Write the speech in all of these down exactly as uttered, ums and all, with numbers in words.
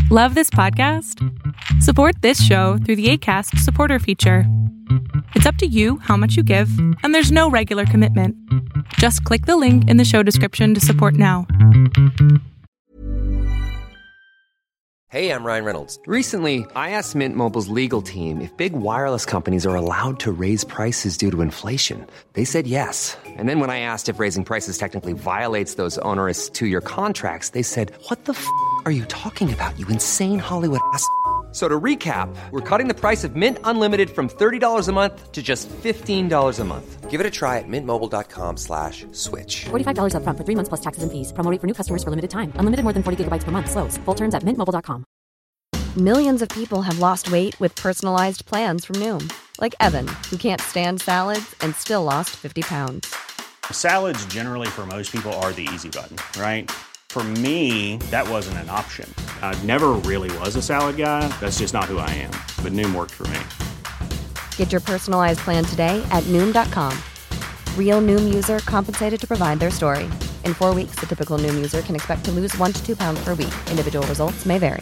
Love this podcast? Support this show through the Acast supporter feature. It's up to you how much you give, and there's no regular commitment. Just click the link in the show description to support now. Hey, I'm Ryan Reynolds. Recently, I asked Mint Mobile's legal team if big wireless companies are allowed to raise prices due to inflation. They said yes. And then when I asked if raising prices technically violates those onerous two-year contracts, they said, "What the f*** are you talking about, you insane Hollywood ass f- So to recap, we're cutting the price of Mint Unlimited from thirty dollars a month to just fifteen dollars a month. Give it a try at mintmobile.com slash switch. forty-five dollars up front for three months plus taxes and fees. Promo rate for new customers for limited time. Unlimited more than forty gigabytes per month. Slows full terms at mint mobile dot com. Millions of people have lost weight with personalized plans from Noom. Like Evan, who can't stand salads and still lost fifty pounds. Salads generally for most people are the easy button, right? For me, that wasn't an option. I never really was a salad guy. That's just not who I am. But Noom worked for me. Get your personalized plan today at Noom dot com. Real Noom user compensated to provide their story. In four weeks, the typical Noom user can expect to lose one to two pounds per week. Individual results may vary.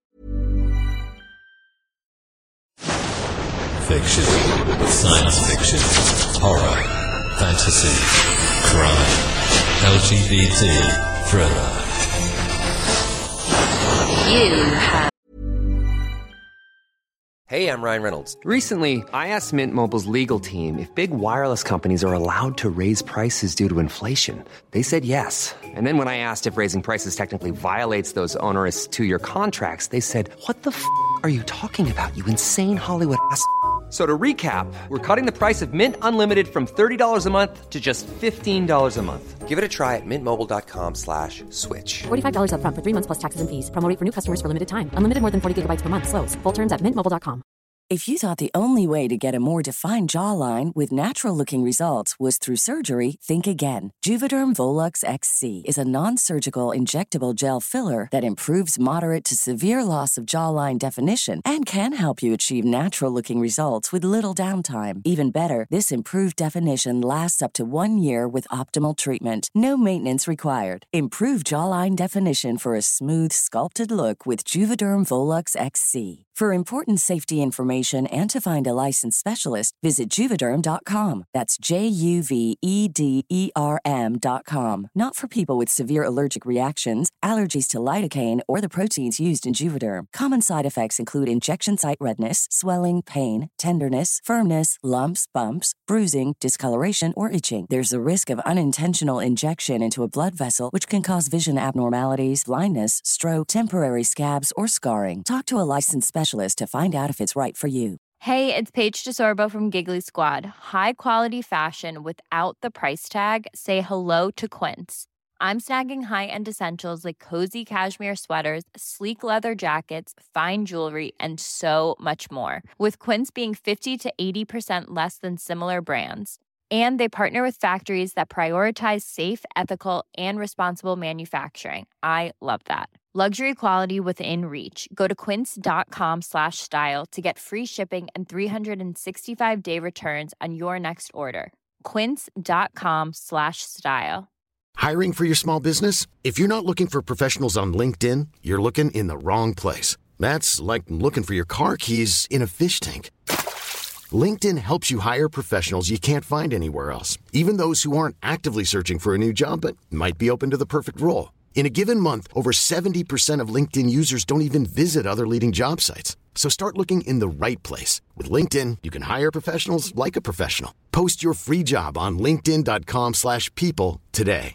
Fiction, science fiction, horror, fantasy, crime, L G B T, thriller. You have... Hey, I'm Ryan Reynolds. Recently, I asked Mint Mobile's legal team if big wireless companies are allowed to raise prices due to inflation. They said yes. And then when I asked if raising prices technically violates those onerous two-year contracts, they said, "What the f*** are you talking about, you insane Hollywood ass f- So to recap, we're cutting the price of Mint Unlimited from thirty dollars a month to just fifteen dollars a month. Give it a try at mintmobile.com slash switch. forty-five dollars up front for three months plus taxes and fees. Promo rate for new customers for limited time. Unlimited more than forty gigabytes per month. Slows full terms at mint mobile dot com. If you thought the only way to get a more defined jawline with natural-looking results was through surgery, think again. Juvederm Volux X C is a non-surgical injectable gel filler that improves moderate to severe loss of jawline definition and can help you achieve natural-looking results with little downtime. Even better, this improved definition lasts up to one year with optimal treatment. No maintenance required. Improve jawline definition for a smooth, sculpted look with Juvederm Volux X C. For important safety information and to find a licensed specialist, visit Juvederm dot com. That's J U V E D E R M dot com. Not for people with severe allergic reactions, allergies to lidocaine, or the proteins used in Juvederm. Common side effects include injection site redness, swelling, pain, tenderness, firmness, lumps, bumps, bruising, discoloration, or itching. There's a risk of unintentional injection into a blood vessel, which can cause vision abnormalities, blindness, stroke, temporary scabs, or scarring. Talk to a licensed specialist to find out if it's right for you. Hey, it's Paige DeSorbo from Giggly Squad. High quality fashion without the price tag. Say hello to Quince. I'm snagging high-end essentials like cozy cashmere sweaters, sleek leather jackets, fine jewelry, and so much more. With Quince being fifty to eighty percent less than similar brands. And they partner with factories that prioritize safe, ethical, and responsible manufacturing. I love that. Luxury quality within reach. Go to quince.com slash style to get free shipping and three sixty-five day returns on your next order. Quince.com slash style. Hiring for your small business? If you're not looking for professionals on LinkedIn, you're looking in the wrong place. That's like looking for your car keys in a fish tank. LinkedIn helps you hire professionals you can't find anywhere else, even those who aren't actively searching for a new job but might be open to the perfect role. In a given month, over seventy percent of LinkedIn users don't even visit other leading job sites. So start looking in the right place. With LinkedIn, you can hire professionals like a professional. Post your free job on linkedin.com slash people today.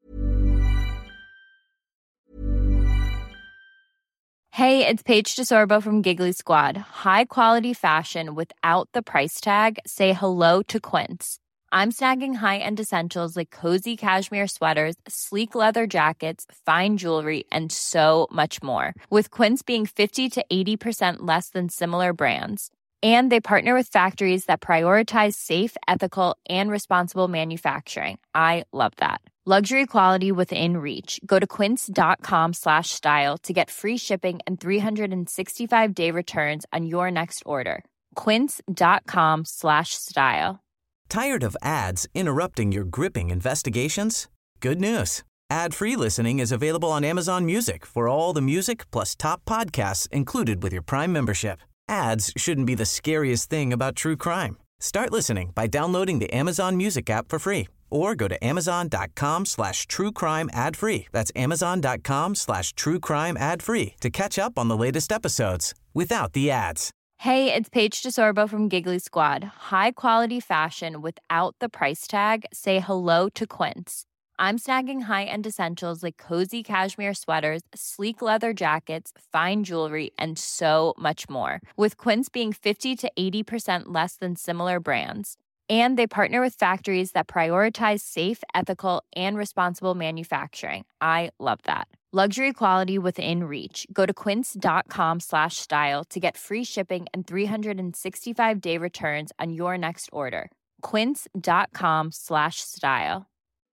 Hey, it's Paige DeSorbo from Giggly Squad. High quality fashion without the price tag. Say hello to Quince. I'm snagging high-end essentials like cozy cashmere sweaters, sleek leather jackets, fine jewelry, and so much more. With Quince being fifty to eighty percent less than similar brands. And they partner with factories that prioritize safe, ethical, and responsible manufacturing. I love that. Luxury quality within reach. Go to quince.com slash style to get free shipping and three sixty-five day returns on your next order. Quince.com slash style. Tired of ads interrupting your gripping investigations? Good news. Ad-free listening is available on Amazon Music for all the music plus top podcasts included with your Prime membership. Ads shouldn't be the scariest thing about true crime. Start listening by downloading the Amazon Music app for free or go to amazon.com slash true crime ad free. That's amazon.com slash true crime ad free to catch up on the latest episodes without the ads. Hey, it's Paige DeSorbo from Giggly Squad. High quality fashion without the price tag. Say hello to Quince. I'm snagging high-end essentials like cozy cashmere sweaters, sleek leather jackets, fine jewelry, and so much more. With Quince being fifty to eighty percent less than similar brands. And they partner with factories that prioritize safe, ethical, and responsible manufacturing. I love that. Luxury quality within reach. Go to quince.com slash style to get free shipping and three sixty-five day returns on your next order. Quince.com slash style.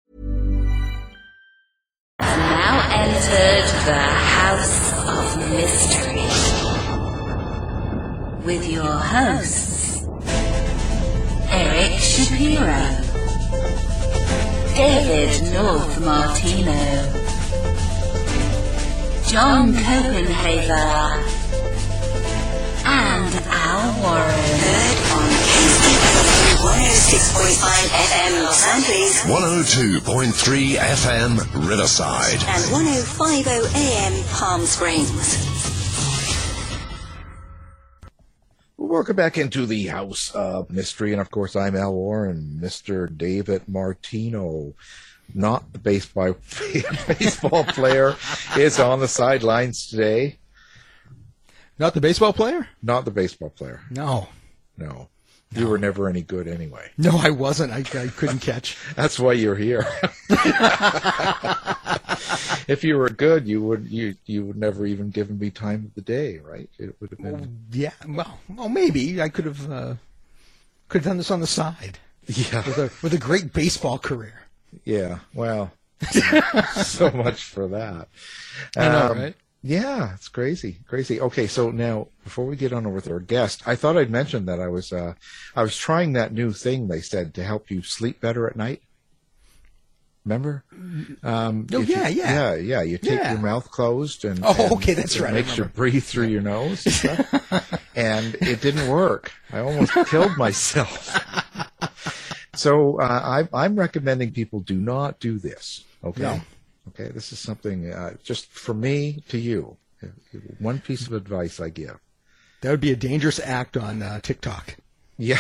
Now entered the House of Mystery with your hosts, Eric Shapiro, David North Martino, John Copenhaver, and Al Warren. Heard on K C W one oh six point five F M Los Angeles, one oh two point three F M Riverside, and one oh five point oh A M Palm Springs. Welcome back into the House of Mystery, and of course I'm Al Warren. Mister David Martino, not the baseball baseball player, is on the sidelines today. Not the baseball player? Not the baseball player. No. No. You were never any good anyway. No, I wasn't. I, I couldn't catch. That's why you're here. If you were good, you would you you would never even given me time of the day, right? It would have been. Well, yeah. Well, well, maybe I could have uh, could have done this on the side. Yeah. With a with a great baseball career. Yeah. Well, so much for that. I know, um, right? Yeah, it's crazy, crazy. Okay, so now before we get on with our guest, I thought I'd mention that I was uh, I was trying that new thing they said to help you sleep better at night. Remember? Um, oh yeah, you, yeah, yeah, yeah. You take yeah. your mouth closed, and oh, and okay, that's it right. It makes you breathe through your nose, and, stuff. And it didn't work. I almost killed myself. So uh, I, I'm recommending people do not do this. Okay. No. Okay, this is something uh, just from me to you. One piece of advice I give. That would be a dangerous act on uh, TikTok. Yeah.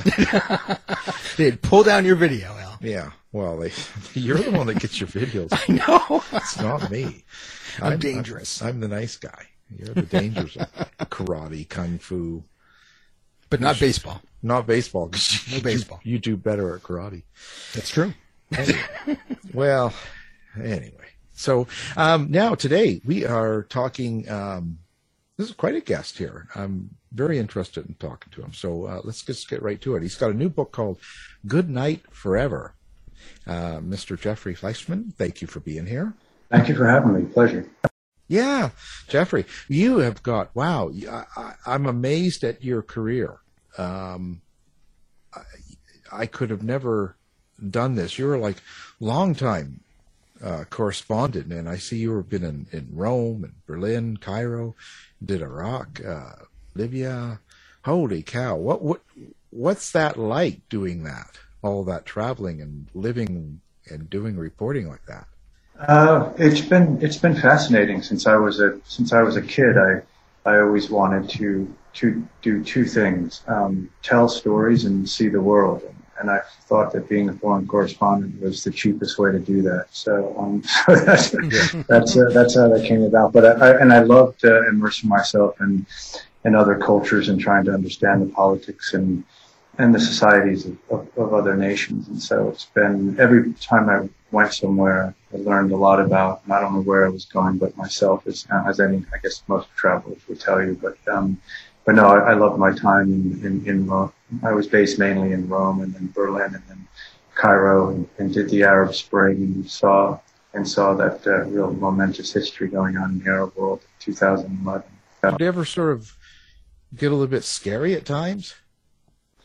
They'd pull down your video, Al. Yeah. Well, they, you're the one that gets your videos. I know. It's not me. I'm, I'm dangerous. I'm, I'm the nice guy. You're the dangerous of karate, kung fu. But not baseball. Not baseball. Cause you, no baseball. You, you do better at karate. That's true. Anyway. Well... Anyway, so um, now today we are talking. Um, this is quite a guest here. I'm very interested in talking to him. So uh, let's just get right to it. He's got a new book called Good Night Forever. Uh, Mister Jeffrey Fleischman, thank you for being here. Thank you for having me. Pleasure. Yeah, Jeffrey, you have got, wow, I, I, I'm amazed at your career. Um, I, I could have never done this. You're like long time. Uh, correspondent, and I see you've been in, in Rome and Berlin, Cairo, did Iraq, uh, Libya. Holy cow! What what what's that like doing that? All that traveling and living and doing reporting like that. Uh, it's been it's been fascinating since I was a since I was a kid. I I always wanted to to do two things: um, tell stories and see the world. And I thought that being a foreign correspondent was the cheapest way to do that. So, um, so that's that's, uh, that's how that came about. But I, I and I loved uh, immersing myself in in other cultures and trying to understand the politics and and the societies of, of, of other nations. And so it's been every time I went somewhere, I learned a lot about not only where I was going, but myself, as as any I guess most travelers would tell you. But um, but no, I, I loved my time in in, in Rome. I was based mainly in Rome and then Berlin and then Cairo and, and did the Arab Spring and saw and saw that uh, real momentous history going on in the Arab world in two thousand eleven. Did you ever sort of get a little bit scary at times?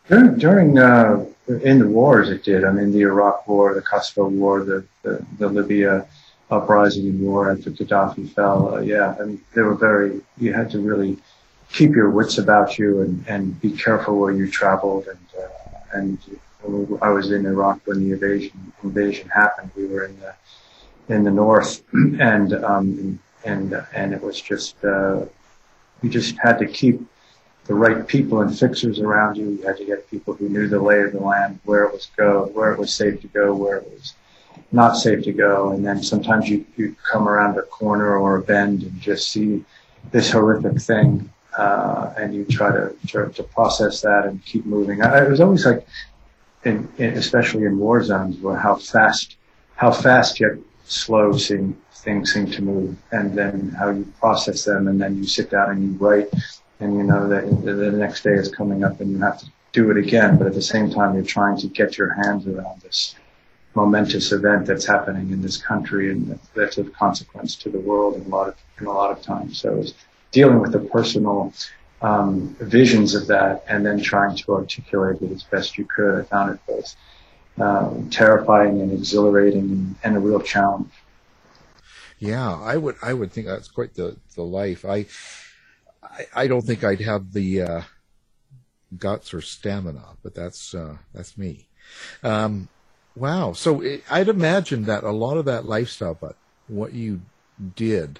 During, during uh, in the wars, it did. I mean, the Iraq War, the Kosovo War, the the, the Libya uprising and war after Gaddafi fell. Uh, yeah, I mean, they were very. You had to really keep your wits about you and, and be careful where you traveled. And uh, and I was in Iraq when the invasion invasion happened. We were in the in the north, and um, and and it was just uh, you just had to keep the right people and fixers around you. You had to get people who knew the lay of the land, where it was go, where it was safe to go, where it was not safe to go. And then sometimes you you come around a corner or a bend and just see this horrific thing, uh, and you try to, try to process that and keep moving. I, it was always like, in, in, especially in war zones, where how fast, how fast yet slow seem, things seem to move, and then how you process them, and then you sit down and you write. And you know that the next day is coming up and you have to do it again. But at the same time, you're trying to get your hands around this momentous event that's happening in this country and that's of consequence to the world in a lot of, in a lot of times. So it's dealing with the personal um, visions of that and then trying to articulate it as best you could. I found it both um, terrifying and exhilarating and, and a real challenge. Yeah, I would, I would think that's quite the, the life. I, I don't think I'd have the uh, guts or stamina, but that's uh, that's me. Um, wow. So it, I'd imagine that a lot of that lifestyle, but what you did,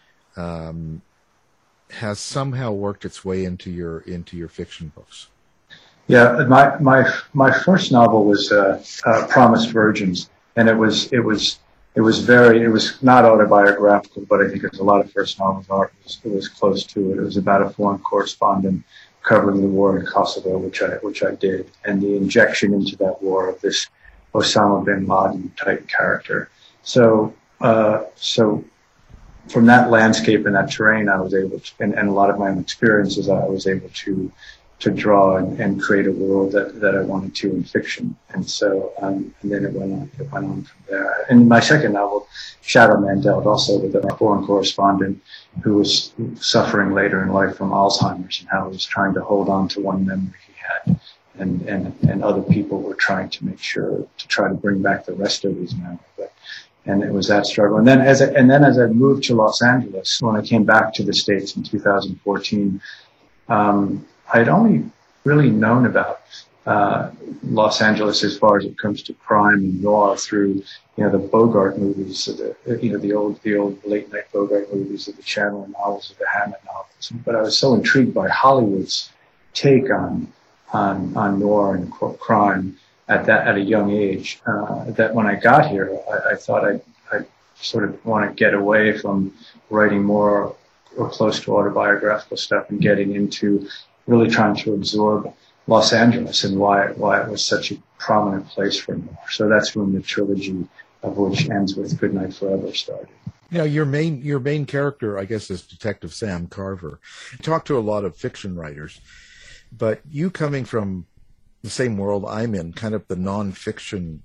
um, has somehow worked its way into your into your fiction books. Yeah, my my my first novel was uh, uh, Promised Virgins, and it was it was. It was very, it was not autobiographical, but I think as a lot of first novels are, it was, it was close to it. It was about a foreign correspondent covering the war in Kosovo, which I, which I did, and the injection into that war of this Osama bin Laden type character. So, uh, so from that landscape and that terrain, I was able to, and, and a lot of my own experiences, I was able to, to draw and, and create a world that, that I wanted to in fiction. And so, um, and then it went on, it went on from there. And my second novel, Shadow Man, dealt also with a foreign correspondent who was suffering later in life from Alzheimer's and how he was trying to hold on to one memory he had. And, and, and other people were trying to make sure to try to bring back the rest of his memory. But, and it was that struggle. And then as I, and then as I moved to Los Angeles, when I came back to the States in two thousand fourteen, um, I'd only really known about uh, Los Angeles as far as it comes to crime and noir through, you know, the Bogart movies, the, you know, the old, the old late night Bogart movies, of the Chandler novels, of the Hammett novels. But I was so intrigued by Hollywood's take on on, on noir and crime at that at a young age uh, that when I got here, I, I thought I I sort of want to get away from writing more or close to autobiographical stuff and getting into really trying to absorb Los Angeles and why why it was such a prominent place for noir. So that's when the trilogy, of which ends with Goodnight Forever, started. You know, your main your main character, I guess, is Detective Sam Carver. You talk to a lot of fiction writers, but you coming from the same world I'm in, kind of the nonfiction,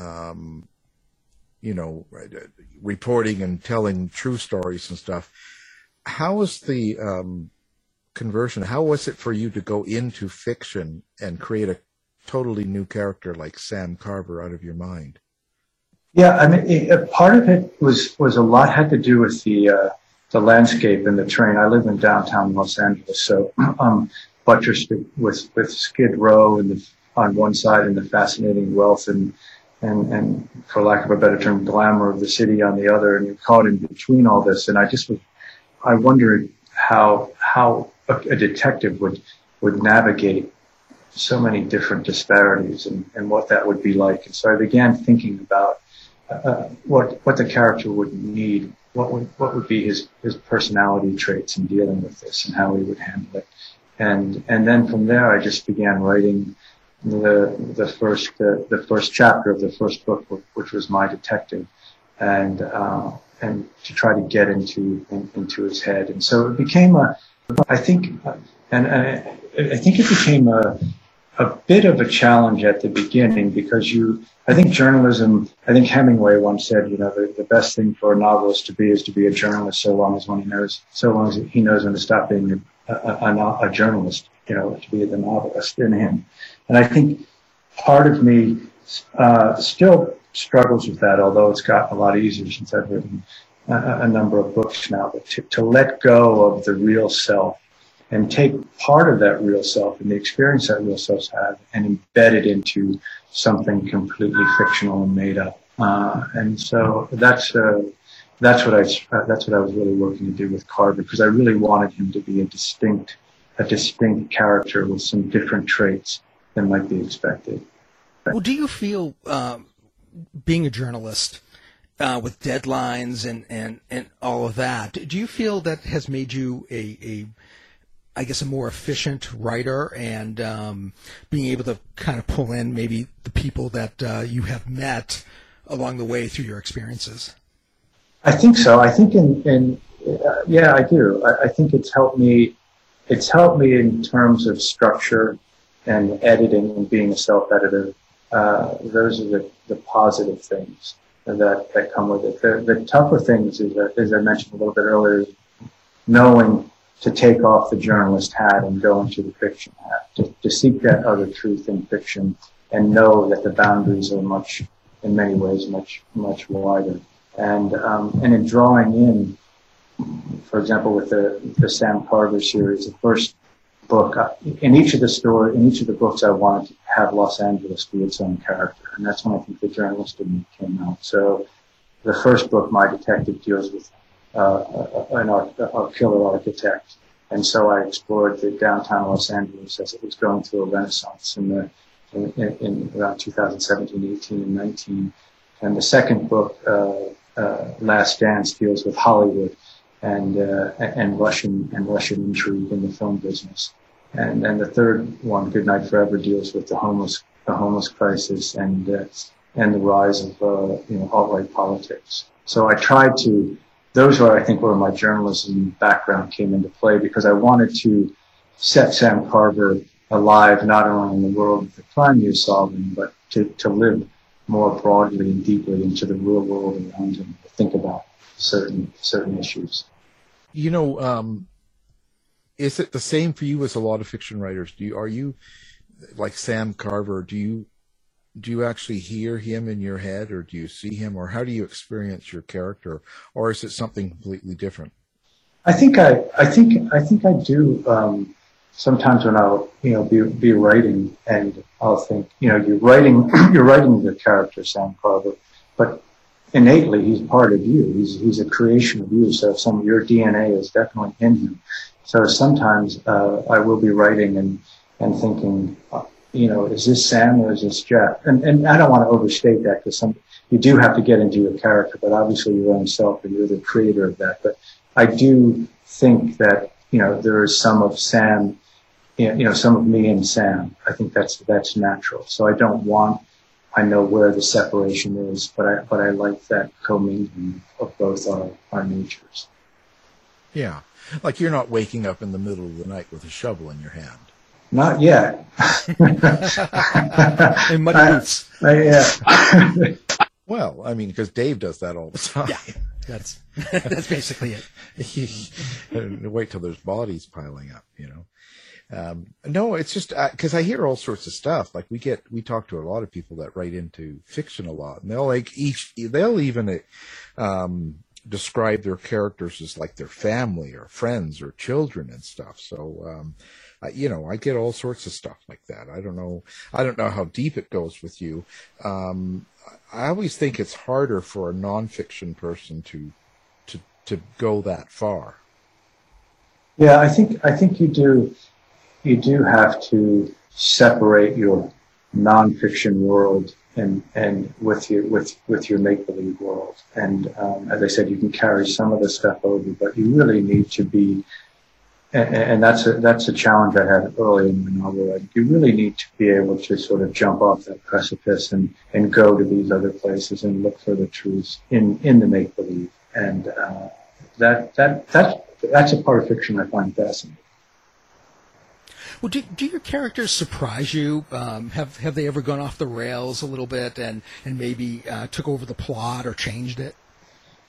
um, you know, reporting and telling true stories and stuff. How was the um, conversion? How was it for you to go into fiction and create a totally new character like Sam Carver out of your mind? Yeah, I mean, it, part of it was was a lot had to do with the uh, the landscape and the terrain. I live in downtown Los Angeles, so um, buttressed with with Skid Row and the, on one side and the fascinating wealth and and and for lack of a better term, glamour of the city on the other, and you're caught in between all this. And I just was, I wondered how how a, a detective would would navigate so many different disparities and, and what that would be like. And so I began thinking about uh, what what the character would need, what would what would be his his personality traits in dealing with this, and how he would handle it. And and then from there, I just began writing the the first uh, the first chapter of the first book, which was My Detective, and uh, and to try to get into in, into his head. And so it became a, I think, and I, I think it became a a bit of a challenge at the beginning, because you, I think journalism, I think Hemingway once said, you know, the, the best thing for a novelist to be is to be a journalist, so long as when he knows, so long as he knows when to stop being a a, a, a journalist, you know, to be the novelist in him. And I think part of me uh, still struggles with that, although it's gotten a lot easier since I've written a, a number of books now. But to, to let go of the real self and take part of that real self and the experience that real selves have and embed it into something completely fictional and made up. Uh, and so that's uh, that's what I uh, that's what I was really working to do with Carver, because I really wanted him to be a distinct a distinct character with some different traits than might be expected. Well, do you feel um, being a journalist uh, with deadlines and, and, and all of that, do you feel that has made you a, a I guess, a more efficient writer and um, being able to kind of pull in maybe the people that uh, you have met along the way through your experiences? I think so. I think in, in uh, yeah, I do. I, I think it's helped me. It's helped me in terms of structure and editing and being a self-editor. Uh, those are the, the positive things that, that come with it. The, the tougher things, is that, as I mentioned a little bit earlier, knowing to take off the journalist hat and go into the fiction hat, to, to seek that other truth in fiction and know that the boundaries are much, in many ways, much, much wider. And, um, and in drawing in, for example, with the, the Sam Carver series, the first book, uh, in each of the story, in each of the books, I wanted to have Los Angeles be its own character. And that's when I think the journalist in me came out. So the first book, My Detective, deals with uh, an art, a killer architect. And so I explored the downtown Los Angeles as it was going through a renaissance in the, in, in, in around two thousand seventeen, eighteen, and nineteen. And the second book, uh, uh, Last Dance, deals with Hollywood and, uh, and Russian, and Russian intrigue in the film business. And then the third one, Goodnight Forever, deals with the homeless, the homeless crisis and, uh, and the rise of, uh, you know, alt-right politics. So I tried to, those were, I think, where my journalism background came into play, because I wanted to set Sam Carver alive, not only in the world of the crime he was solving, but to, to live more broadly and deeply into the real world around him, to think about certain, certain issues. You know, um, is it the same for you as a lot of fiction writers? Do you, are you like Sam Carver? Do you, do you actually hear him in your head, or do you see him, or how do you experience your character, or is it something completely different? I think I, I think, I think I do. Um, sometimes when I'll, you know, be, be writing and I'll think, you know, you're writing, you're writing the character Sam Carver, but innately he's part of you. He's, he's a creation of you. So some of your D N A is definitely in him. So sometimes, uh, I will be writing and, and thinking, uh, you know, is this Sam or is this Jeff? And, and I don't want to overstate that, because some, you do have to get into your character, but obviously your own self, and you're the creator of that. But I do think that, you know, there is some of Sam, you know, some of me and Sam. I think that's, that's natural. So I don't want, I know where the separation is, but I, but I like that commingling of both our, our natures. Yeah. Like you're not waking up in the middle of the night with a shovel in your hand. Not yet. In muddy boots. Uh, yeah. Well, I mean, because Dave does that all the time. Yeah, that's that's basically it. Wait till there's bodies piling up, you know. Um, no, it's just because uh, I hear all sorts of stuff. Like we get, we talk to a lot of people that write into fiction a lot, and they'll like each, they'll even um, describe their characters as like their family or friends or children and stuff. So. Um, Uh, you know, I get all sorts of stuff like that. I don't know. I don't know how deep it goes with you. Um, I always think it's harder for a nonfiction person to, to, to go that far. Yeah, I think, I think you do, you do have to separate your nonfiction world and, and with your, with, with your make-believe world. And, um, as I said, you can carry some of the stuff over, but you really need to be, And, and that's a, that's a challenge I had early in my novel writing. You really need to be able to sort of jump off that precipice and, and go to these other places and look for the truths in, in the make-believe. And, uh, that, that, that's, that's a part of fiction I find fascinating. Well, do, do your characters surprise you? Um, have, have they ever gone off the rails a little bit and, and maybe, uh, took over the plot or changed it?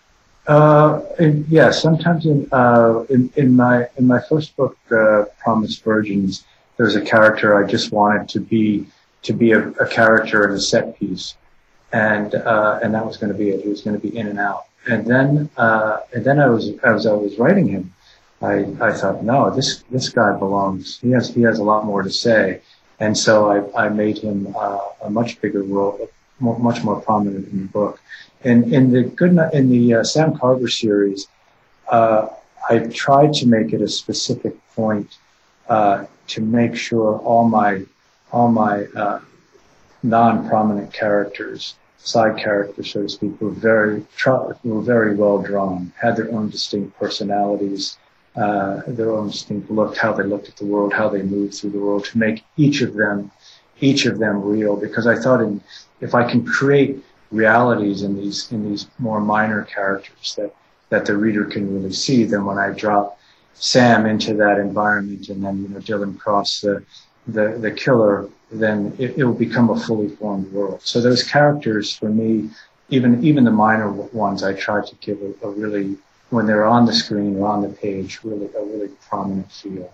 Uh, in, yeah, sometimes in, uh, in, in my, in my first book, uh, Promised Virgins, there was a character I just wanted to be, to be a, a character in a set piece. And, uh, and that was going to be it. He was going to be in and out. And then, uh, and then I was, as I was writing him, I, I thought, no, this, this guy belongs. He has, he has a lot more to say. And so I, I made him, uh, a much bigger role, more, much more prominent in the book. And in the good, in the uh, Sam Carver series, uh, I tried to make it a specific point, uh, to make sure all my, all my, uh, non-prominent characters, side characters, so to speak, were very, were very well drawn, had their own distinct personalities, uh, their own distinct look, how they looked at the world, how they moved through the world, to make each of them, each of them real. Because I thought, in, if I can create realities in these, in these more minor characters that, that the reader can really see, then when I drop Sam into that environment, and then, you know, Dylan Cross, the, the, the killer, then it, it will become a fully formed world. So those characters, for me, even even the minor ones, I try to give a, a really, when they're on the screen or on the page, really a really prominent feel.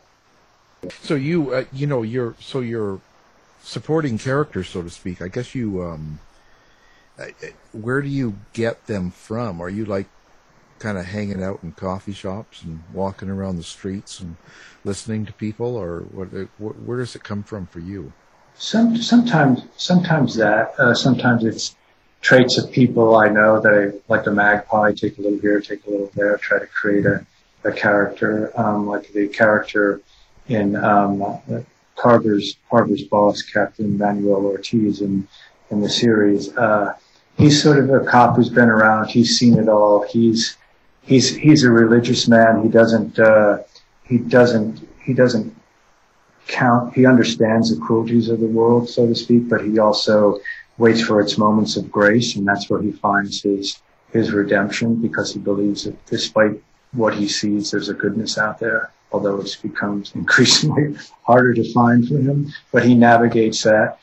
So you, uh, you know, you're so you're supporting characters, so to speak. I guess you, um, uh, where do you get them from? Are you like kind of hanging out in coffee shops and walking around the streets and listening to people, or what, where does it come from for you? Some, sometimes, sometimes that, uh, sometimes it's traits of people I know that I, like a magpie, take a little here, take a little there, try to create a, a character, um, like the character in, um, Carver's, Carver's boss, Captain Manuel Ortiz in, in the series. Uh, he's sort of a cop who's been around. He's seen it all. He's, he's, he's a religious man. He doesn't, uh, he doesn't, he doesn't, count. He understands the cruelties of the world, so to speak, but he also waits for its moments of grace, and that's where he finds his his redemption, because he believes that despite what he sees, there's a goodness out there, although it becomes increasingly harder to find for him. But he navigates that.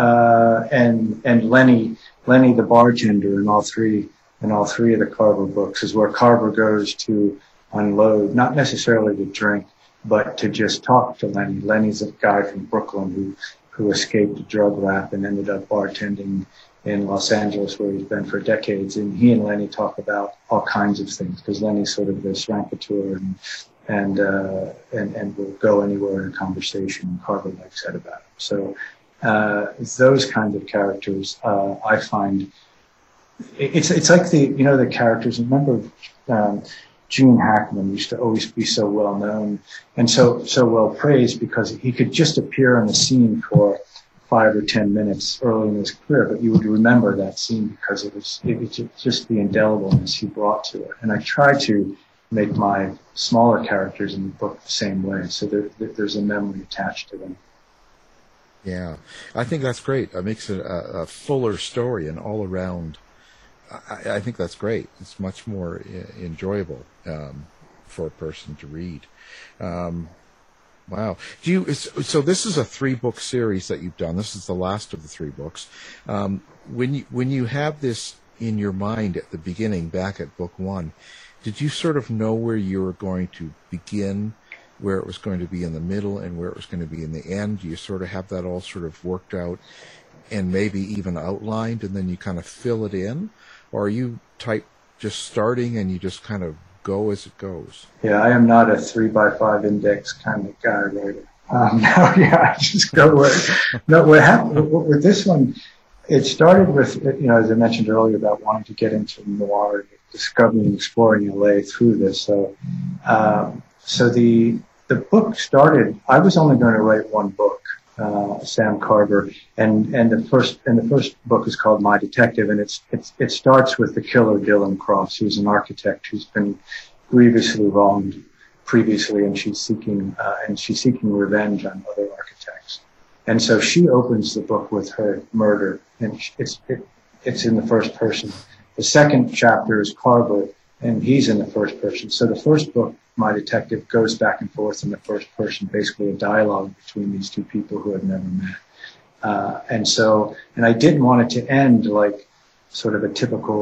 Uh, and and Lenny, Lenny the bartender in all three in all three of the Carver books is where Carver goes to unload, not necessarily to drink, but to just talk to Lenny. Lenny's a guy from Brooklyn who, who escaped a drug rap and ended up bartending in Los Angeles, where he's been for decades. And he and Lenny talk about all kinds of things, because Lenny's sort of this raconteur and, and, uh, and, and will go anywhere in a conversation, and Carver likes that about him. So, uh, those kinds of characters, uh, I find, it's, it's like the, you know, the characters, remember, um, Gene Hackman used to always be so well known and so so well praised because he could just appear on the scene for five or ten minutes early in his career, but you would remember that scene because it was it was just the indelibleness he brought to it. And I try to make my smaller characters in the book the same way, so there, there's a memory attached to them. Yeah, I think that's great. It makes it a, a fuller story and all around. I, I think that's great. It's much more I- enjoyable um, for a person to read. Um, wow. Do you? So this is a three-book series that you've done. This is the last of the three books. Um, when you when you have this in your mind at the beginning, back at book one, did you sort of know where you were going to begin, where it was going to be in the middle, and where it was going to be in the end? Do you sort of have that all sort of worked out and maybe even outlined, and then you kind of fill it in? Or are you type just starting and you just kind of go as it goes? Yeah, I am not a three by five index kind of guy writer. Um, no, yeah, I just go with no. What happened with this one? It started with, you know, as I mentioned earlier, about wanting to get into noir, discovering and exploring L A through this. So, um, so the the book started. I was only going to write one book. Uh, Sam Carver, and and the first and the first book is called My Detective, and it's it's it starts with the killer Dylan Cross, who's an architect who's been grievously wronged previously, and she's seeking uh, and she's seeking revenge on other architects, and so she opens the book with her murder, and it's it, it's in the first person. The second chapter is Carver, and he's in the first person. So the first book, My Detective, goes back and forth in the first person, basically a dialogue between these two people who had never met. Uh, and so, and I didn't want it to end like sort of a typical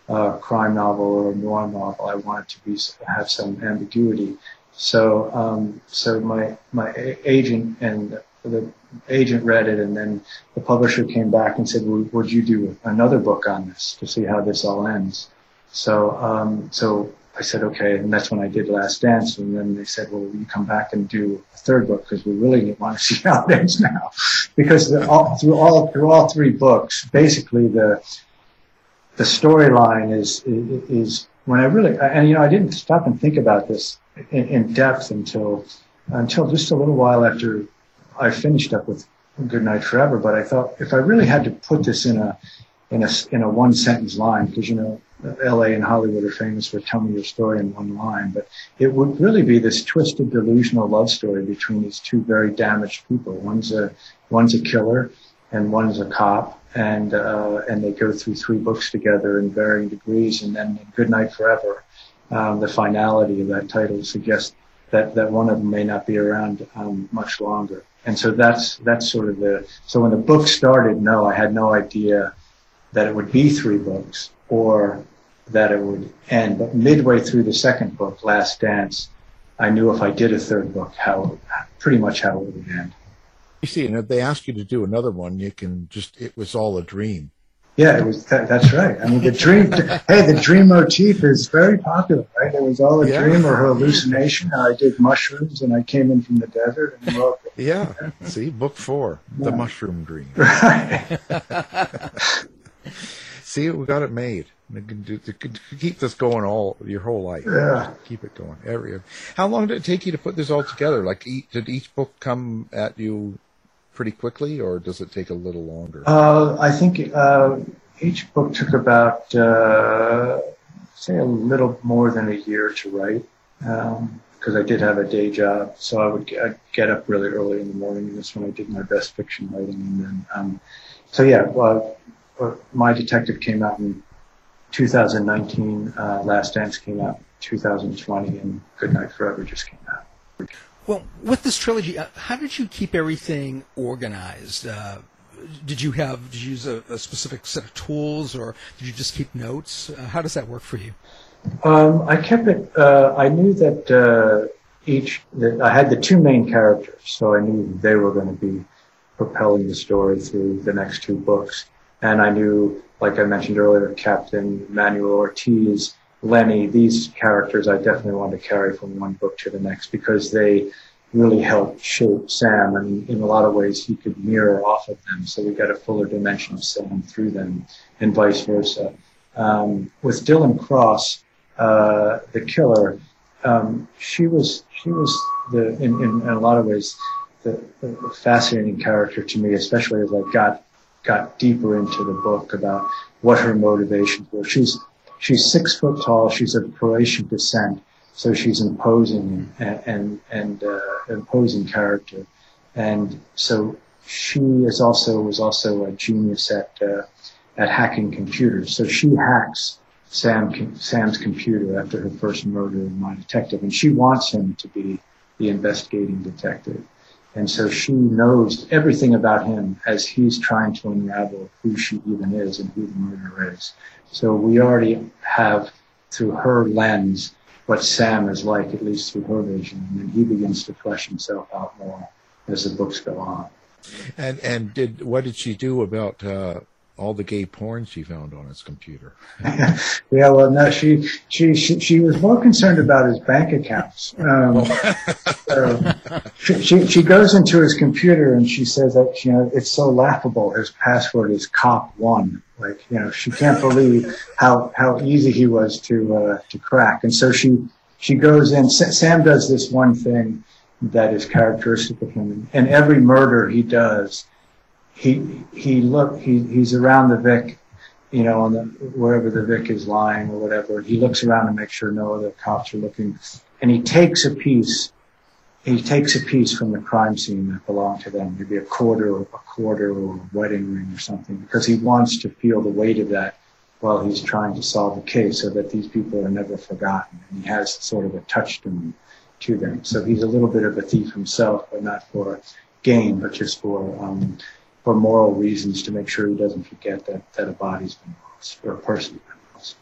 uh, crime novel or a noir novel. I want it to be have some ambiguity. So um, so my my agent and the agent read it, and then the publisher came back and said, well, would you do another book on this to see how this all ends? So um, so I said, okay, and that's when I did Last Dance, and then they said, well, will you come back and do a third book, because we really want to see how it ends now. Because the, all, through all through all three books, basically the the storyline is, is is when I really, and you know, I didn't stop and think about this in, in depth until until just a little while after I finished up with Goodnight Forever. But I thought, if I really had to put this in a in a in a one sentence line, because you know, L A and Hollywood are famous for telling your story in one line, but it would really be this twisted, delusional love story between these two very damaged people. One's a one's a killer, and one's a cop, and uh, and they go through three books together in varying degrees. And then in Goodnight Forever, um, the finality of that title suggests that that one of them may not be around um, much longer. And so that's that's sort of the so when the book started, no, I had no idea that it would be three books or that it would end. But midway through the second book, Last Dance, I knew if I did a third book, how pretty much how it would end. You see, and if they ask you to do another one, you can just, it was all a dream. Yeah, it was. That, that's right. I mean, the dream, hey, the dream motif is very popular, right? It was all a yeah. dream or hallucination. I did mushrooms and I came in from the desert and wrote it. Yeah, see, book four, yeah. The Mushroom Dream. Right. See, we got it made. It can, do, it can keep this going all your whole life. Yeah. Keep it going. Every. How long did it take you to put this all together? Like, did each book come at you pretty quickly, or does it take a little longer? Uh, I think uh, each book took about, uh, say, a little more than a year to write, because um, I did have a day job. So I would get, I'd get up really early in the morning, and that's when I did my best fiction writing. And then, um, so yeah, well, uh, My Detective came out in two thousand nineteen, uh, Last Dance came out in two thousand twenty, and Goodnight Forever just came out. Well, with this trilogy, how did you keep everything organized? Uh, did you have, did you use a, a specific set of tools, or did you just keep notes? Uh, how does that work for you? Um, I kept it, uh, I knew that uh, each, that I had the two main characters, so I knew they were going to be propelling the story through the next two books. And I knew, like I mentioned earlier, Captain Manuel Ortiz, Lenny, these characters I definitely wanted to carry from one book to the next, because they really helped shape Sam, and in a lot of ways he could mirror off of them, so we got a fuller dimension of Sam through them, and vice versa. Um, with Dylan Cross, uh, the killer, um, she was she was the in, in, in a lot of ways the, the fascinating character to me, especially as I got got deeper into the book about what her motivations were. She's She's six foot tall. She's of Croatian descent, so she's imposing and and, and uh, imposing character. And so she is also was also a genius at uh, at hacking computers. So she hacks Sam Sam's computer after her first murder in My Detective, and she wants him to be the investigating detective. And so she knows everything about him as he's trying to unravel who she even is and who the murderer is. So we already have, through her lens, what Sam is like, at least through her vision. And then he begins to flesh himself out more as the books go on. And and did what did she do about uh, all the gay porn she found on his computer? Yeah, well, no, she, she she she was more concerned about his bank accounts. Um, so she, she she goes into his computer and she says that, you know, it's so laughable. His password is cop one. Like, you know, she can't believe how how easy he was to uh, to crack. And so she she goes in. Sam does this one thing that is characteristic of him. And every murder he does, he he look he he's around the Vic, you know, on the wherever the Vic is lying or whatever. He looks around to make sure no other cops are looking, and he takes a piece. He takes a piece from the crime scene that belonged to them, maybe a quarter or a quarter or a wedding ring or something, because he wants to feel the weight of that while he's trying to solve the case, so that these people are never forgotten. And he has sort of a touchstone to them. So he's a little bit of a thief himself, but not for gain, but just for um, for moral reasons, to make sure he doesn't forget that, that a body's been lost or a person's been lost.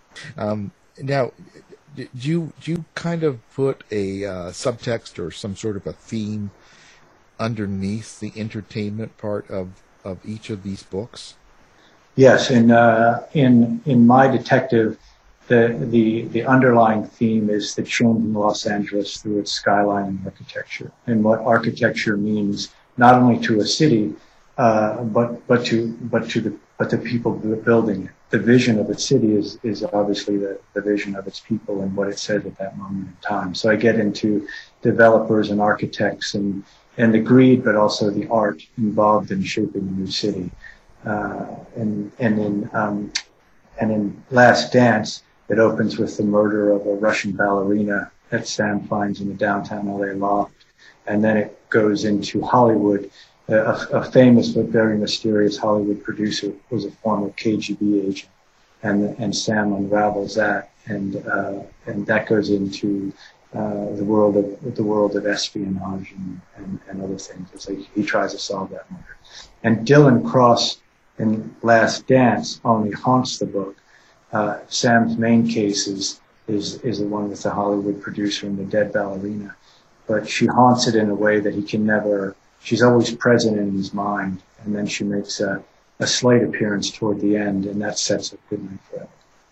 Um, now, do you do you kind of put a uh, subtext or some sort of a theme underneath the entertainment part of, of each of these books? Yes, in uh, in in my detective, the the the underlying theme is the changing Los Angeles through its skyline and architecture, and what architecture means not only to a city, uh, but but to but to the but the people building it. The vision of a city is is obviously the, the vision of its people and what it says at that moment in time. So I get into developers and architects and and the greed, but also the art involved in shaping a new city. Uh, and and in um, and in Last Dance, it opens with the murder of a Russian ballerina that Sam finds in the downtown L A loft, and then it goes into Hollywood. A, a famous but very mysterious Hollywood producer was a former K G B agent, and and Sam unravels that, and uh, and that goes into uh, the world of the world of espionage and, and, and other things as he, he tries to solve that murder. And Dylan Cross in Last Dance only haunts the book. Uh, Sam's main case is is is the one with the Hollywood producer and the dead ballerina, but she haunts it in a way that he can never. She's always present in his mind, and then she makes a, a slight appearance toward the end, and that sets up Goodnight Forever.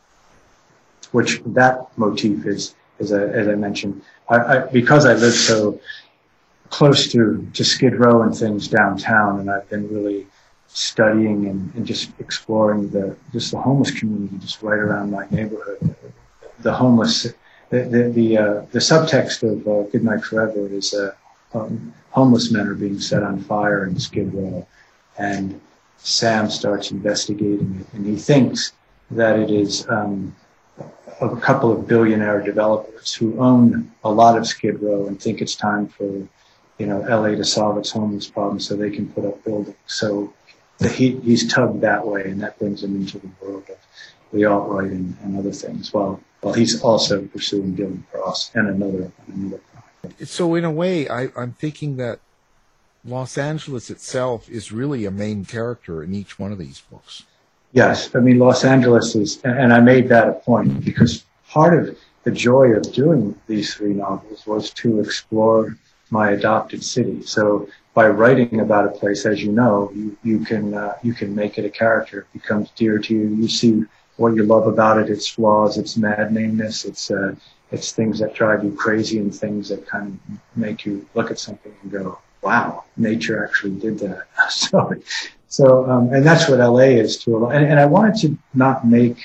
Which that motif is, is a, as I mentioned, I, I, because I live so close to, to Skid Row and things downtown, and I've been really studying and, and just exploring the just the homeless community just right around my neighborhood. The homeless, the the the, uh, the subtext of uh, Goodnight Forever is uh, um, homeless men are being set on fire in Skid Row, and Sam starts investigating it, and he thinks that it is um, a couple of billionaire developers who own a lot of Skid Row and think it's time for, you know, L A to solve its homeless problem so they can put up buildings. So the, he, he's tugged that way, and that brings him into the world of the alt-right and, and other things. While while he's also pursuing Dylan Cross and another and another. So in a way, I, I'm thinking that Los Angeles itself is really a main character in each one of these books. Yes, I mean, Los Angeles is, and I made that a point because part of the joy of doing these three novels was to explore my adopted city. So by writing about a place, as you know, you, you can uh, you can make it a character. It becomes dear to you. You see what you love about it, its flaws, its maddeningness, its uh, it's things that drive you crazy and things that kind of make you look at something and go, wow, nature actually did that. so, so, um, and that's what L A is to a lot. And, and I wanted to not make,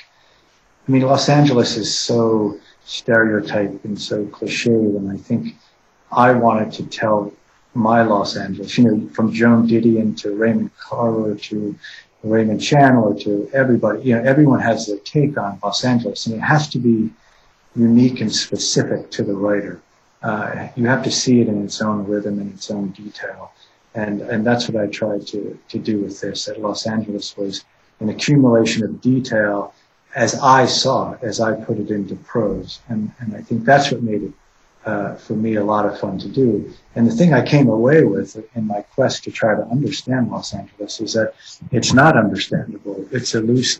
I mean, Los Angeles is so stereotyped and so cliched, and I think I wanted to tell my Los Angeles, you know, from Joan Didion to Raymond Carver to Raymond Chandler to everybody, you know, everyone has their take on Los Angeles, and it has to be unique and specific to the writer. Uh, you have to see it in its own rhythm and its own detail. And, and that's what I tried to, to do with this, that Los Angeles was an accumulation of detail as I saw it, as I put it into prose. And, and I think that's what made it, uh, for me, a lot of fun to do. And the thing I came away with in my quest to try to understand Los Angeles is that it's not understandable. It's elusive.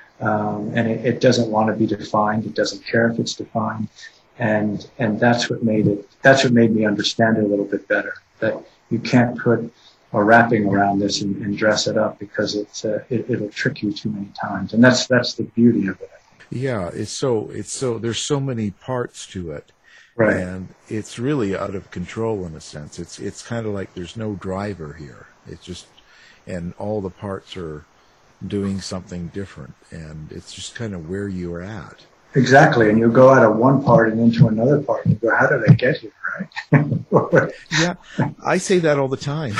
Um, and it, it doesn't want to be defined. It doesn't care if it's defined. And, and that's what made it, that's what made me understand it a little bit better, that you can't put a wrapping around this and, and dress it up because it's, uh, it, it'll trick you too many times. And that's, that's the beauty of it. Yeah. It's so, it's so, there's so many parts to it. Right. And it's really out of control in a sense. It's, it's kind of like there's no driver here. It's just, and all the parts are doing something different, and it's just kind of where you are at. Exactly, and you go out of one part and into another part, and you go, how did I get here, right? Yeah, I say that all the time.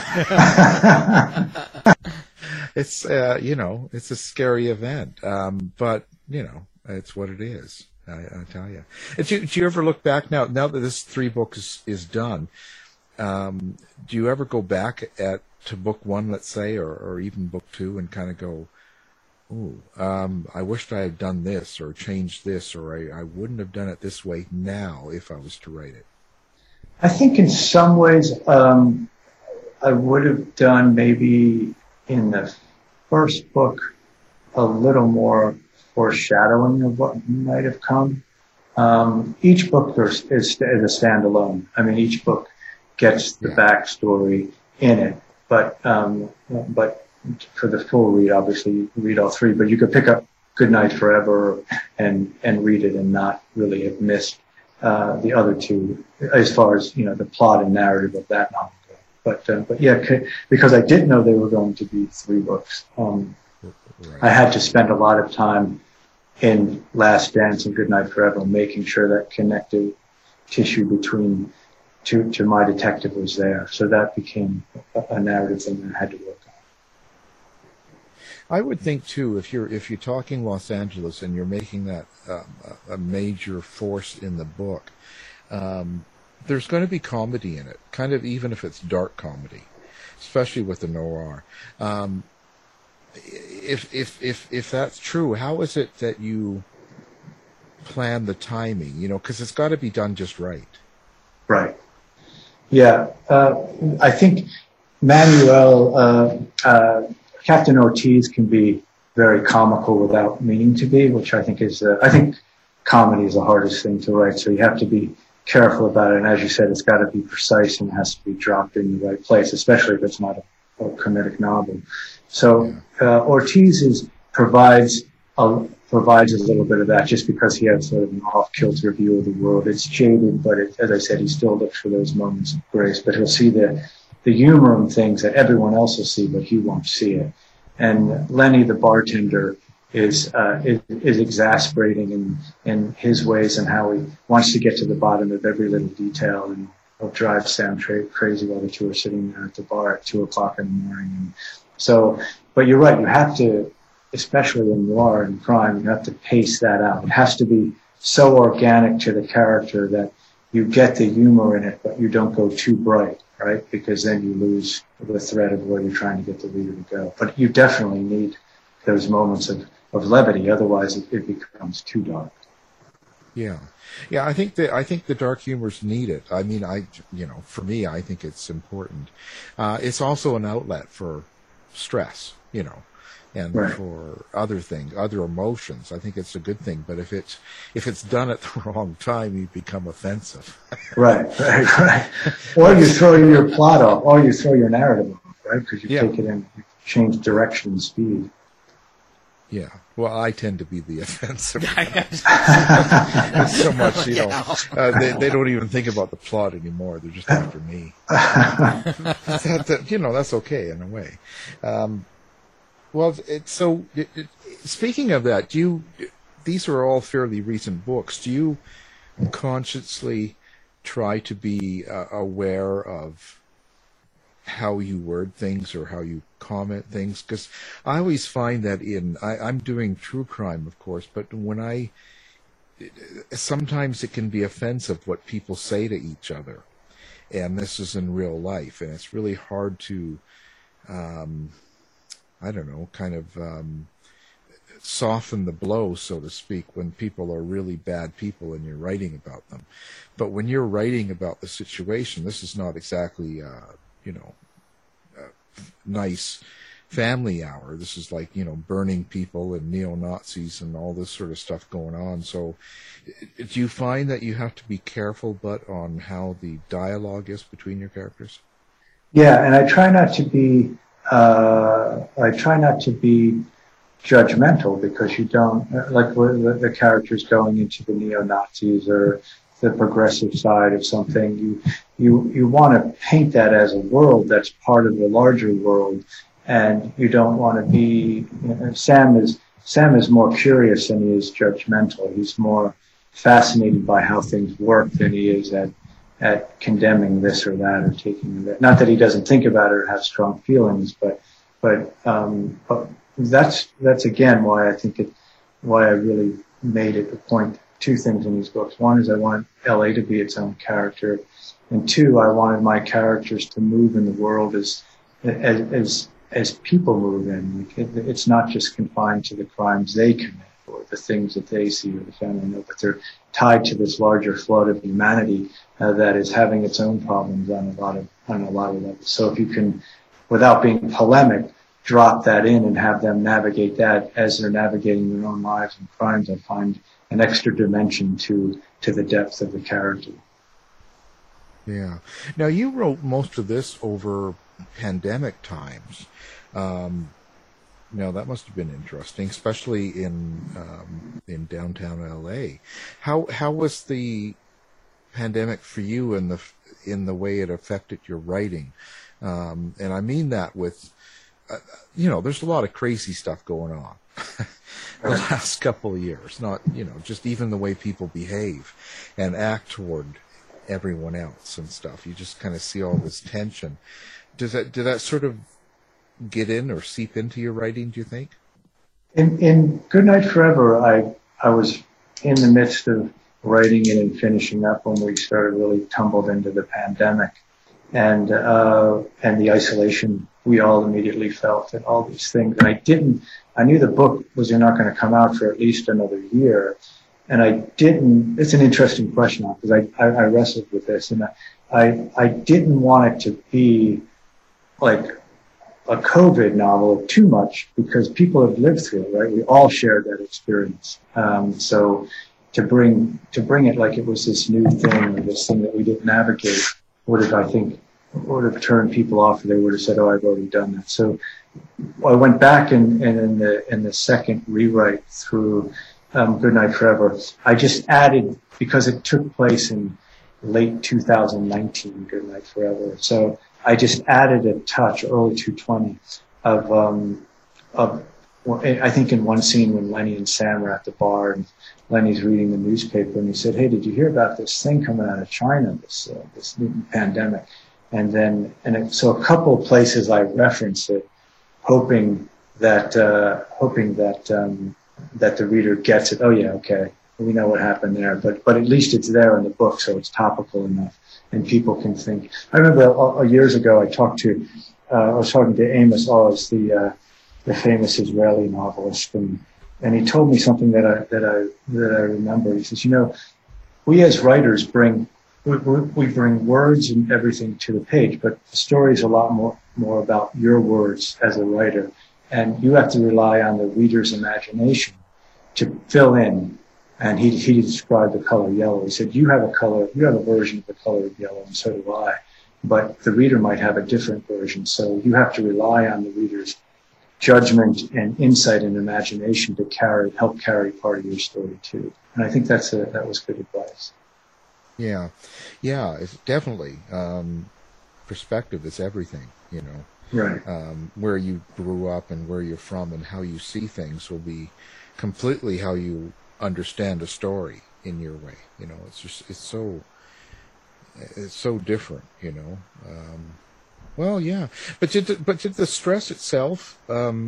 It's, uh, you know, it's a scary event, um, but, you know, it's what it is, I, I tell you. Do you, do you ever look back now, now that this three book is, is done, um, do you ever go back at to book one, let's say, or, or even book two, and kind of go, ooh, um, I wished I had done this or changed this, or I, I wouldn't have done it this way now if I was to write it? I think in some ways um, I would have done maybe in the first book a little more foreshadowing of what might have come. Um, each book is, is, is a standalone. I mean, each book gets the yeah. backstory in it, but um, but for the full read, obviously you can read all three. But you could pick up Goodnight Forever and and read it and not really have missed uh, the other two as far as, you know, the plot and narrative of that novel. But uh, but yeah, because I didn't know they were going to be three books, um, right. I had to spend a lot of time in Last Dance and Goodnight Forever, making sure that connective tissue between to, to my detective was there. So that became a, a narrative thing that I had to work on. I would think too, if you're if you're talking Los Angeles and you're making that uh, a major force in the book, um, there's going to be comedy in it, kind of, even if it's dark comedy, especially with the noir. Um, If if if if that's true, how is it that you plan the timing? You know, because it's got to be done just right. Right. Yeah, uh, I think Manuel uh, uh, Captain Ortiz can be very comical without meaning to be, which I think is uh, I think comedy is the hardest thing to write. So you have to be careful about it, and as you said, it's got to be precise and has to be dropped in the right place, especially if it's not a, a comedic novel. So uh, Ortiz is, provides a, provides a little bit of that just because he has sort of an off-kilter view of the world. It's jaded, but it, as I said, he still looks for those moments of grace. But he'll see the the humor in things that everyone else will see, but he won't see it. And Lenny, the bartender, is uh, is, is exasperating in in his ways and how he wants to get to the bottom of every little detail, and he'll drive Sam tra- crazy while the two are sitting there at the bar at two o'clock in the morning. And so, but you're right, you have to, especially in noir and crime, you have to pace that out. It has to be so organic to the character that you get the humor in it, but you don't go too bright, right? Because then you lose the thread of where you're trying to get the reader to go. But you definitely need those moments of, of levity, otherwise it, it becomes too dark. Yeah. Yeah, I think that I think the dark humors need it. I mean, I, you know, for me, I think it's important. Uh, it's also an outlet for stress, you know, and right. for other things, other emotions. I think it's a good thing. But if it's if it's done at the wrong time, you become offensive. Right, right, right. Or you throw your plot off, or you throw your narrative off, right? Because you yeah. take it in, you change direction and speed. Yeah. Well, I tend to be the offensive. So much, you know, uh, they they don't even think about the plot anymore. They're just after me. that, that, you know, that's okay in a way. Um, well, it, so it, it, speaking of that, do you? These are all fairly recent books. Do you consciously try to be uh, aware of how you word things or how you comment things? Because I always find that in, I, I'm doing true crime, of course, but when I, sometimes it can be offensive what people say to each other. And this is in real life. And it's really hard to, um, I don't know, kind of um, soften the blow, so to speak, when people are really bad people and you're writing about them. But when you're writing about the situation, this is not exactly, uh, you know, uh, nice family hour. This is like, you know, burning people and neo-Nazis and all this sort of stuff going on. So do you find that you have to be careful, but on how the dialogue is between your characters? Yeah, and I try not to be, uh, I try not to be judgmental, because you don't, like the, the characters going into the neo-Nazis or the progressive side of something, you you you want to paint that as a world that's part of the larger world, and you don't want to be. You know, Sam is Sam is more curious than he is judgmental. He's more fascinated by how things work than he is at at condemning this or that or taking that. Not that he doesn't think about it or have strong feelings, but but um, but that's that's again why I think it why I really made it a point. Two things in these books. One is I want L A to be its own character, and two, I wanted my characters to move in the world as as as, as people move in. It, it's not just confined to the crimes they commit or the things that they see or the family know, but they're tied to this larger flood of humanity uh, that is having its own problems on a lot of on a lot of levels. So if you can, without being polemic, drop that in and have them navigate that as they're navigating their own lives and crimes, I find an extra dimension to to the depth of the character. Yeah. Now, you wrote most of this over pandemic times. Um, now, that must have been interesting, especially in um, in downtown L A. How how was the pandemic for you in the in the way it affected your writing? Um, and I mean that with, uh, you know, there's a lot of crazy stuff going on the last couple of years. Not, you know, just even the way people behave and act toward everyone else and stuff. You just kind of see all this tension. Does that did that sort of get in or seep into your writing, do you think? In in Goodnight Forever, I I was in the midst of writing it and finishing up when we started really tumbled into the pandemic and uh and the isolation we all immediately felt and all these things. And I didn't I knew the book was not going to come out for at least another year. And I didn't, it's an interesting question because I, I, I wrestled with this, and I, I didn't want it to be like a COVID novel too much because people have lived through it, right? We all shared that experience. Um, so to bring, to bring it like it was this new thing or this thing that we didn't navigate would have, I think, would have turned people off, or they would have said, oh, I've already done that. So I went back and, and in the, in the second rewrite through Um, Goodnight Forever, I just added, because it took place in late two thousand nineteen, Goodnight Forever. So I just added a touch, early two twenty, of, um, of, I think in one scene when Lenny and Sam are at the bar and Lenny's reading the newspaper and he said, hey, did you hear about this thing coming out of China, this, uh, this new pandemic? And then, and it, so a couple of places I referenced it, hoping that, uh, hoping that, um, that the reader gets it. Oh yeah, okay, we know what happened there, but but at least it's there in the book, so it's topical enough, and people can think. I remember uh, years ago I talked to, uh, I was talking to Amos Oz, the uh, the famous Israeli novelist, and and he told me something that I that I that I remember. He says, you know, we as writers bring we, we bring words and everything to the page, but the story is a lot more more about your words as a writer. And you have to rely on the reader's imagination to fill in. And he he described the color yellow. He said, you have a color, you have a version of the color of yellow, and so do I. But the reader might have a different version. So you have to rely on the reader's judgment and insight and imagination to carry, help carry part of your story too. And I think that's a, that was good advice. Yeah. Yeah, it's definitely. Um, perspective is everything, you know. Right. Um, where you grew up and where you're from and how you see things will be completely how you understand a story in your way. You know, it's just, it's so, it's so different, you know. Um, well, yeah. But did the, but did the stress itself, um,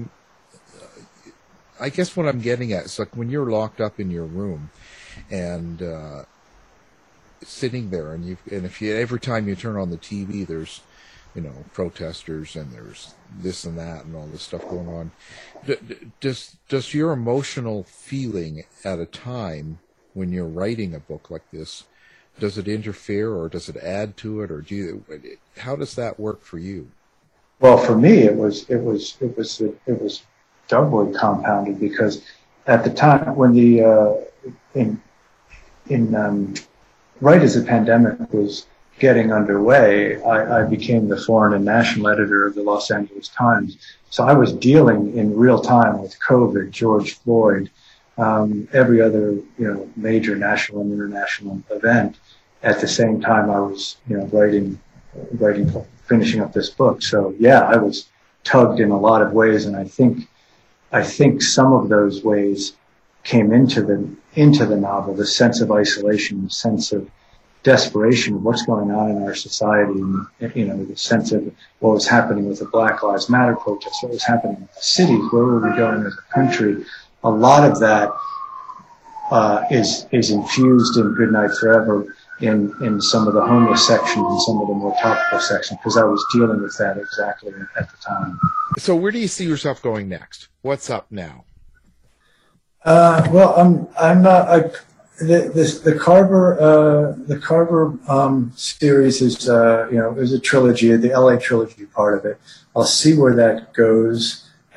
I guess what I'm getting at is like when you're locked up in your room and, uh, sitting there and you, and if you, every time you turn on the T V, there's, you know, protesters and there's this and that and all this stuff going on. Does does your emotional feeling at a time when you're writing a book like this, does it interfere or does it add to it, or do you? How does that work for you? Well, for me, it was it was it was it was doubly compounded because at the time when the uh, in in um, right as the pandemic was getting underway, I, I became the foreign and national editor of the Los Angeles Times. So I was dealing in real time with COVID, George Floyd, um, every other, you know, major national and international event. At the same time, I was, you know, writing, writing, finishing up this book. So yeah, I was tugged in a lot of ways, and I think, I think some of those ways came into the into the novel. The sense of isolation, the sense of desperation of what's going on in our society, and, you know, the sense of what was happening with the Black Lives Matter protests, what was happening in the cities, where were we going as a country. A lot of that uh, is is infused in Goodnight Forever in, in some of the homeless sections and some of the more topical sections, because I was dealing with that exactly at the time. So where do you see yourself going next? What's up now? Uh, well, I'm I'm not. I, The, this, the Carver, uh, the Carver, um, series is, uh, you know, is a trilogy, the L A trilogy part of it. I'll see where that goes.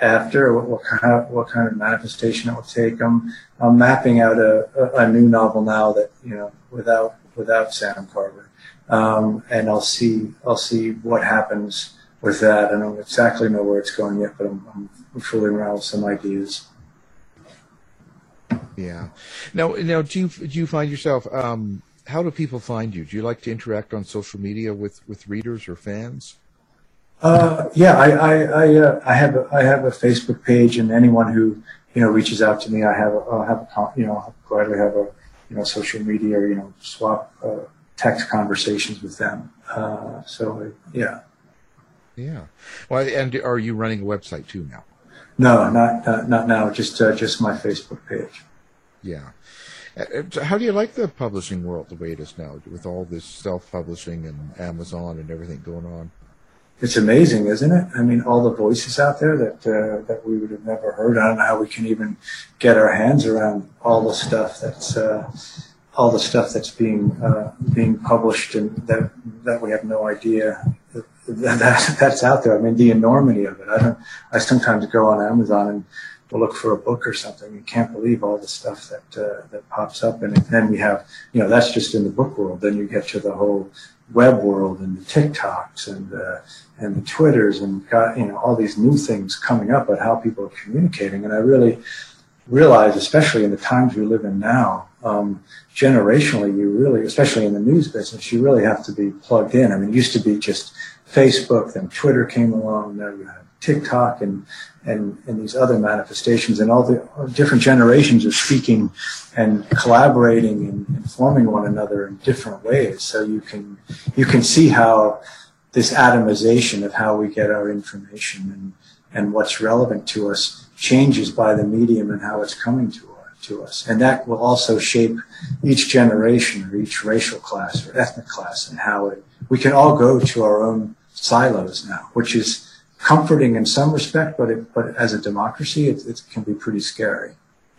after, what, what kind of what kind of manifestation it will take. I'm I'm mapping out a, a, a new novel now that, you know, without without Sam Carver, um, and I'll see I'll see what happens with that. I don't exactly know where it's going yet, but I'm, I'm fooling around with some ideas. Yeah. Now, now, do you do you find yourself? Um, how do people find you? Do you like to interact on social media with, with readers or fans? Uh, yeah, I I I, uh, I have a, I have a Facebook page, and anyone who, you know, reaches out to me, I have a, I'll have a, you know, I'll gladly have a, you know, social media, or, you know, swap uh, text conversations with them. Uh, so yeah. Yeah. Well, and are you running a website too now? No, not not, not now. Just uh, just my Facebook page. Yeah. How do you like the publishing world the way it is now, with all this self-publishing and Amazon and everything going on? It's amazing, isn't it? I mean, all the voices out there that uh, that we would have never heard. I don't know how we can even get our hands around all the stuff that's uh, all the stuff that's being uh, being published, and that that we have no idea that, that that's out there. I mean, the enormity of it. I don't. I sometimes go on Amazon and we'll look for a book or something. You can't believe all the stuff that uh, that pops up, and then we have, you know, that's just in the book world. Then you get to the whole web world and the TikToks and uh, and the Twitters, and got, you know, all these new things coming up about how people are communicating. And I really realize, especially in the times we live in now, um, generationally, you really, especially in the news business, you really have to be plugged in. I mean, it used to be just Facebook, then Twitter came along, now you have TikTok and and and these other manifestations, and all the different generations are speaking and collaborating and informing one another in different ways. So you can you can see how this atomization of how we get our information and and what's relevant to us changes by the medium and how it's coming to to us, and that will also shape each generation or each racial class or ethnic class, and how it we can all go to our own silos now, which is comforting in some respect, but it, but as a democracy, it, it can be pretty scary.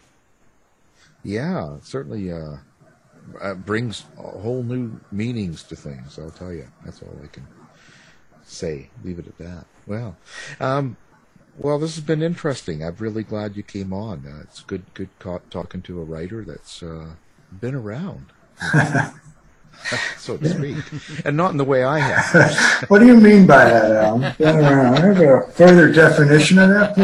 Yeah, it certainly uh, uh, brings whole new meanings to things, I'll tell you. That's all I can say. Leave it at that. Well, um, well, this has been interesting. I'm really glad you came on. Uh, it's good, good ca- talking to a writer that's uh, been around. So to speak, and not in the way I have. What do you mean by that, Al? Been around. Have a further definition of that,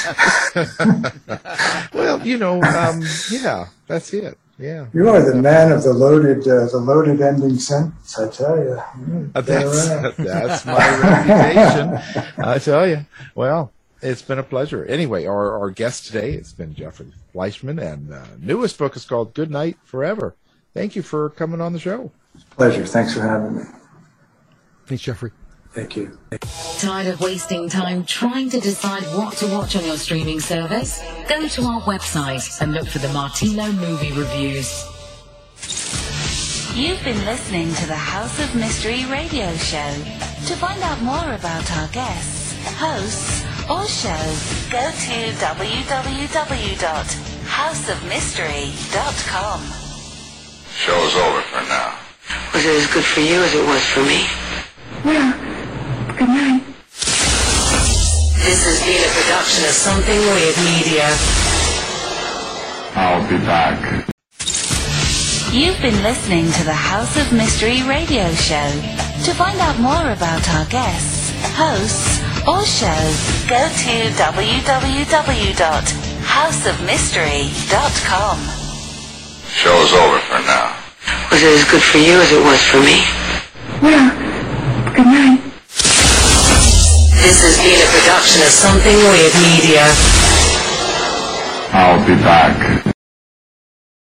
please. Well, you know, um, yeah, that's it. Yeah, you are the man of the loaded, uh, the loaded ending sentence. I tell you, uh, that's that's my reputation. I tell you. Well, it's been a pleasure. Anyway, our our guest today has been Jeffrey Fleischman, and uh, newest book is called Good Night Forever. Thank you for coming on the show. Pleasure. Thanks for having me. Thanks, Jeffrey. Thank you. Tired of wasting time trying to decide what to watch on your streaming service? Go to our website and look for the Martino Movie Reviews. You've been listening to the House of Mystery radio show. To find out more about our guests, hosts, or shows, go to w w w dot house of mystery dot com. Show's over for now. Was it as good for you as it was for me? Yeah. Good night. This has been a production of Something Weird Media. I'll be back. You've been listening to the House of Mystery radio show. To find out more about our guests, hosts, or shows, go to w w w dot house of mystery dot com. Show's over for now. Was it as good for you as it was for me? Yeah. Good night. This has been a production of Something Weird Media. I'll be back.